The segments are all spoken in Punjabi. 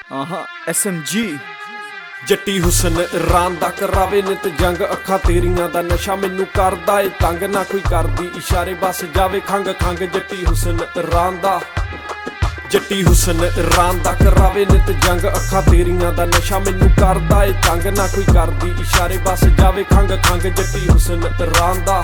SMG ਜੱਟੀ ਹੁਸਨ ਇਰਾਨ ਦਾ ਕਰਾਵੇ ਨਿਤ ਜੰਗ ਅੱਖਾਂ ਤੇਰੀਆਂ ਦਾ ਨਸ਼ਾ ਮੈਨੂੰ ਕਰਦਾ ਏ ਤੰਗ ਨਾ ਕੋਈ ਕਰਦੀ ਇਸ਼ਾਰੇ ਬਸ ਜਾਵੇ ਖੰਗ ਖੰਗ ਜੱਟੀ ਹੁਸਨ ਇਰਾਨ ਦਾ ਜੱਟੀ ਹੁਸਨ ਇਰਾਨ ਦਾ ਕਰਾਵੇ ਨਿਤ ਜੰਗ ਅੱਖਾਂ ਤੇਰੀਆਂ ਦਾ ਨਸ਼ਾ ਮੈਨੂੰ ਕਰਦਾ ਏ ਤੰਗ ਨਾ ਕੋਈ ਕਰਦੀ ਇਸ਼ਾਰੇ ਬਸ ਜਾਵੇ ਖੰਗ ਖੰਗ ਜੱਟੀ ਹੁਸਨ ਇਰਾਨ ਦਾ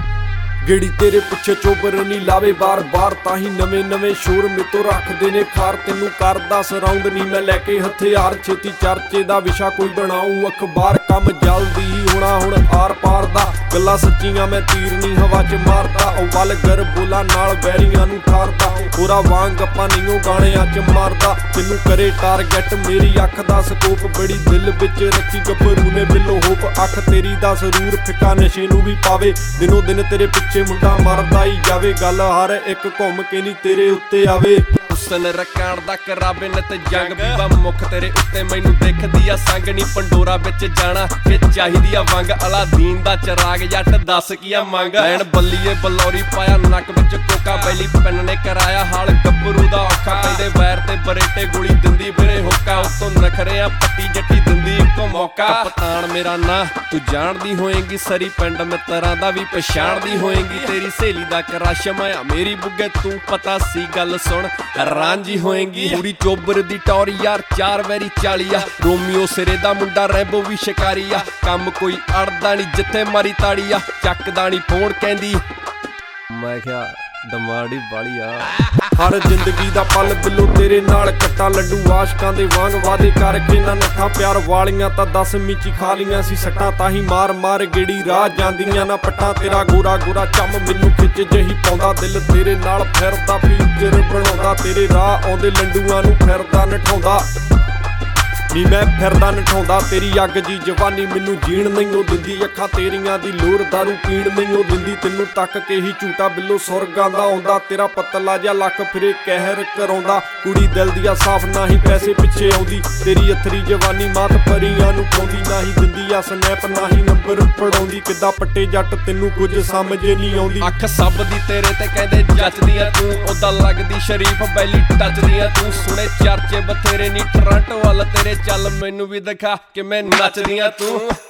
ਗੇੜੀ ਤੇਰੇ ਪਿੱਛੇ ਚੋਬਰ ਨਹੀਂ ਲਾਵੇ ਬਾਰ-ਬਾਰ ਤਾਂ ਹੀ ਨਵੇਂ ਸ਼ੋਰ ਮੇਤੋਂ ਰੱਖਦੇ ਨੇ ਖਾਰ ਤੈਨੂੰ ਕਰਦਾ ਸਰਾਉਂਡ ਨਹੀਂ ਮੈਂ ਲੈ ਕੇ ਹਥਿਆਰ ਛੇਤੀ ਚਰਚੇ ਦਾ ਵਿਸ਼ਾ ਕੋਈ ਬਣਾਉ ਅਖਬਾਰ ਕੰਮ ਜਲਦੀ ਹੀ ਹੋਣਾ ਹੁਣ ਆਰ ਪਾਰ ਦਾ ਗੱਲਾਂ ਸੱਚੀਆਂ ਮੈਂ ਤੀਰ ਨਹੀਂ ਹਵਾ 'ਚ ਮਾਰਦਾ ਅਵਲ ਗਰ ਬੋਲਾ ਨਾਲ ਵੈਰੀਆਂ ਨੂੰ ਠਾਰਦਾ ਹੋਰਾ ਵਾਂਗ ਆਪਾਂ ਨਹੀਂ ਗਾਣਿਆਂ 'ਚ ਮਾਰਦਾ ਤੈਨੂੰ ਕਰੇ ਟਾਰਗੇਟ ਮੇਰੀ ਅੱਖ ਦਾ ਸਕੋਪ ਬੜੀ ਦਿਲ ਵਿੱਚ ਰੱਖੀ ਗੱਭਰੂ ਨੇ ਬਿੱਲੋ ਹੋਪ ਅੱਖ ਤੇਰੀ ਦਾ ਜ਼ਰੂਰ ਫਿੱਕਾ ਨਸ਼ੇ ਨੂੰ ਵੀ ਪਾਵੇ ਦਿਨੋਂ ਦਿਨ ਤੇਰੇ ਪਿੱਛੇ ਮੁੰਡਾ ਮਰਦਾ ਹੀ ਜਾਵੇ ਗੱਲ ਹਰ ਇੱਕ ਘੁੰਮ ਕੇ ਨਹੀਂ ਤੇਰੇ ਉੱਤੇ ਆਵੇ ਹੁਸਨ ਰਕਾਣ ਦਾ ਕਰਾਵੇ ਨਿਤ ਜੰਗ ਬੀਬਾ ਮੁੱਖ ਤੇਰੇ ਉੱਤੇ ਮੈਨੂੰ ਦਿਖਦੀ ਆ ਸੰਗ ਨੀ ਪੰਡੋਰਾ ਵਿੱਚ ਜਾਣਾ ਕਿ ਚਾਹੀਦੀ ਆ ਵੰਗ ਅਲਾਦੀਨ ਦਾ ਚਰਾਗ ਜੱਟ ਦੱਸ ਕੀ ਆ ਮੰਗ ਐਨ ਬੱਲੀਏ ਬਲੌਰੀ ਪਾਇਆ ਨੱਕ ਵਿੱਚ ਕੋਕਾ ਬੈਲੀ ਪੈਨ ਨੇ ਕਰਾਇਆ ਹਾਲ ਗੱਭਰੂ ਦਾ ਔਖਾ ਪੈਂਦੇ ਵੈਰ ਤੇ ਬਰੇਟੇ ਗੋਲੀ ਦਿੰਦੀ ਫਿਰੇ ਹੁੱਕਾ ਉਤੋਂ ਨਖਰਿਆ ਪੱਟੀ ਜੱਟੀ ਦਿੰਦੀ ਇੱਕੋ ਮੌਕਾ ਕਪਤਾਨ ਮੇਰਾ ਨਾਂ ਤੂੰ ਜਾਣਦੀ ਹੋਏਂਗੀ ਸਰੀ ਪਿੰਡ ਮਿੱਤਰਾਂ ਦਾ ਵੀ ਪਛਾਣਦੀ ਹੋਏਂਗੀ ਤੇਰੀ ਸਹੇਲੀ ਦਾ ਕਰਾਸ਼ ਮਾਇਆ ਮੇਰੀ ਬੁੱਗੇ ਤੂੰ ਪਤਾ ਸੀ ਗੱਲ ਸੁਣ ਰਾਂਝੀ ਹੋਏਂਗੀ ਪੂਰੀ ਚੋਬਰ ਦੀ ਟੌਰ ਯਾਰ 4 ਵੈਰੀ 40 ਆ ਰੋਮੀਓ ਸਿਰੇ ਦਾ ਮੁੰਡਾ ਰੈਂਬੋ ਵੀ ਸ਼ਿਕਾਰੀ ਆ ਕੰਮ ਕੋਈ ਅੜਦਾ ਨਹੀਂ ਜਿੱਥੇ ਮਾਰੀ ਤਾੜੀ ਆ ਚੱਕਦਾ ਨਹੀਂ ਫੋਨ ਕਹਿੰਦੀ ਮੈਂ ਕਿਹਾ ਡਮਾੜੀ ਵਾਲੀ ਆ ਹਰ ਜ਼ਿੰਦਗੀ ਦਾ ਪਲ ਬਿੱਲੋ ਤੇਰੇ ਨਾਲ ਕੱਟਾ ਲੱਡੂ ਆਸ਼ਕਾਂ ਦੇ ਵਾਂਗ ਵਾਦੇ ਕਰਕੇ ਨਾ ਨੱਠਾ ਪਿਆਰ ਵਾਲੀਆਂ ਤਾਂ 10ਵੀਂ 'ਚ ਖਾ ਲੀਆਂ ਸੀ ਸੱਟਾਂ ਤਾਂ ਹੀ ਮਾਰ ਗੇੜੀ ਰਾਹ ਜਾਂਦੀਆਂ ਨਾ ਪੱਟਾਂ ਤੇਰਾ ਗੋਰਾ ਚੰਮ ਮੈਨੂੰ ਖਿੱਚ ਜਹੀ ਪਾਉਂਦਾ ਦਿਲ ਤੇਰੇ ਨਾਲ ਫਿਰਦਾ ਫਿਊਚਰ ਬਣਾਉਂਦਾ ਤੇਰੇ ਰਾਹ ਆਉਂਦੇ ਲੰਡੂਆਂ ਨੂੰ ਫਿਰਦਾ ਨਠਾਉਂਦਾ ਨੀ ਮੈਂ ਫਿਰਦਾ ਨਠਾਉਂਦਾ ਤੇਰੀ ਅੱਗ ਜੀ ਜਵਾਨੀ ਮੈਨੂੰ ਜੀਣ ਨਹੀਂ ਉਹ ਦਿੰਦੀ ਅੱਖਾਂ ਤੇਰੀਆਂ ਦੀ ਲੋਰ ਦਾਰੂ ਪੀਣ ਨਹੀਂ ਉਹ ਦਿੰਦੀ ਤੈਨੂੰ ਤੱਕ ਕੇ ਹੀ ਝੂਟਾ ਬਿੱਲੋ ਸੁਰਗਾਂ ਦਾ ਆਉਂਦਾ ਤੇਰਾ ਪਤਲਾ ਜਿਹਾ ਲੱਕ ਫਿਰੇ ਕਹਿਰ ਕਰਾਉਂਦਾ ਕੁੜੀ ਦਿਲ ਦੀ ਆ ਸਾਫ਼ ਨਾ ਹੀ ਪੈਸੇ ਪਿੱਛੇ ਆਉਂਦੀ ਤੇਰੀ ਅਥਰੀ ਜਵਾਨੀ ਮਾਤ ਪਰੀਆਂ ਨੂੰ ਪਾਉਂਦੀ ਨਾ ਹੀ ਦਿੰਦੀ ਆ ਸਨੈਪ ਨਾ ਹੀ ਨੰਬਰ ਪੜਾਉਂਦੀ ਕਿੱਦਾਂ ਪੱਟੇ ਜੱਟ ਤੈਨੂੰ ਕੁਝ ਸਮਝ ਨਹੀਂ ਆਉਂਦੀ ਅੱਖ ਸਭ ਦੀ ਤੇਰੇ ਤੇ ਕਹਿੰਦੇ ਜੱਚਦੀਆਂ ਤੂੰ ਉਦਾਂ ਲੱਗਦੀ ਸ਼ਰੀਫ ਬੈਲੀ ਟੱਚਦੀਆਂ ਤੂੰ ਸੁਣੇ ਚਰਚੇ ਬਥੇਰੇ ਨੀ ਟੋਰਾਂਟੋ ਵੱਲ ਤੇਰੇ ਚੱਲ ਮੈਨੂੰ ਵੀ ਦਿਖਾ ਕਿ ਮੈਂ ਨੱਚਦੀਆਂ ਤੂੰ